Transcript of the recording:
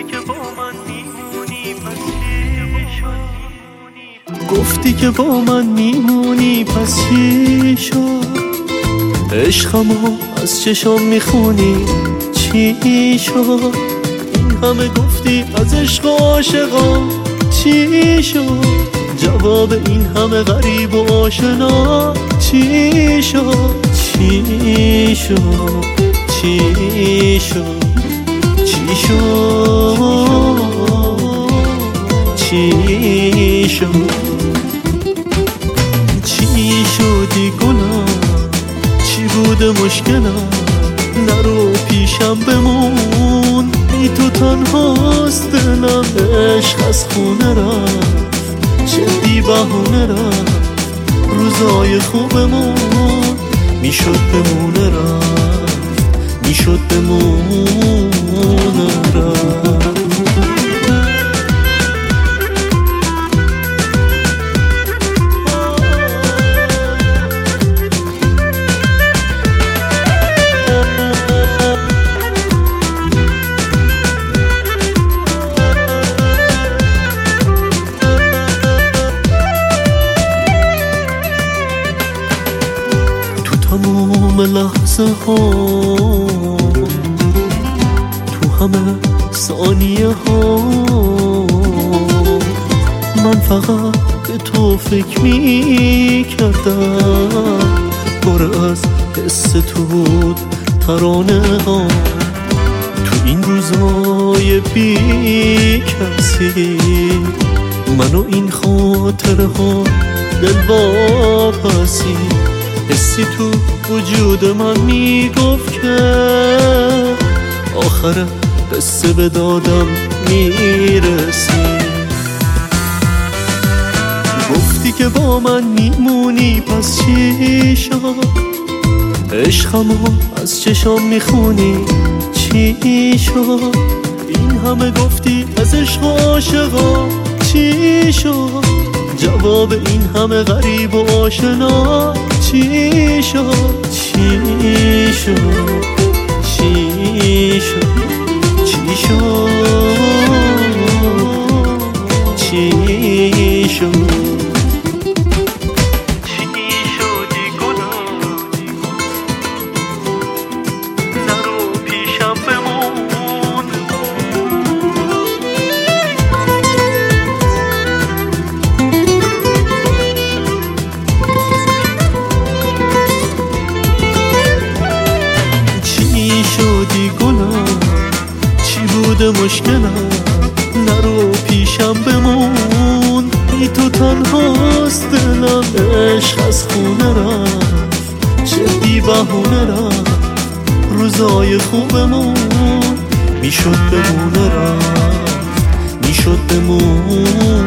گفتی که با من میمونی پس چی شد؟ عشقمو از چشم میخونی چی شد؟ این همه گفتی از عشق و عاشقا چی شد؟ جواب این همه غریب و آشنا چی شد؟ چی شد؟ چی شد؟ چی شد؟ چی شد؟ چی شدی گلم؟ چی بوده مشکلم؟ نرو پیشم بمون، بی تو تنهاست دلم. عشق از خونه رفت، چه بی بهونه رفت. روزای خوبمون میشد بمونه رفت، میشد بمونه رفت. تمام لحظه ها، تو همه ثانیه ها، من فقط به تو فکر می کردم. پر از حس تو بود ترانه ها. تو این روزای بی کسی من و این خاطره ها دل واپسی. حسی تو وجود من میگفت که آخر قصه به دادم میرسی. گفتی که با من میمونی پس چی شد؟ عشقمو از چشم میخونی چی شد؟ این همه گفتی از عشق و عاشقا چی شد؟ جواب این همه غریب و آشنا چی شد؟ چی شد؟ چی شد؟ چی شد؟ چی شد؟ مشکلم نرو پیشم بمون، بی تو تنهاست دلم. عشق از خونه رفت، چه بی بهونه رفت. روزای خوبمون میشد بمونه رفت، میشد بمون.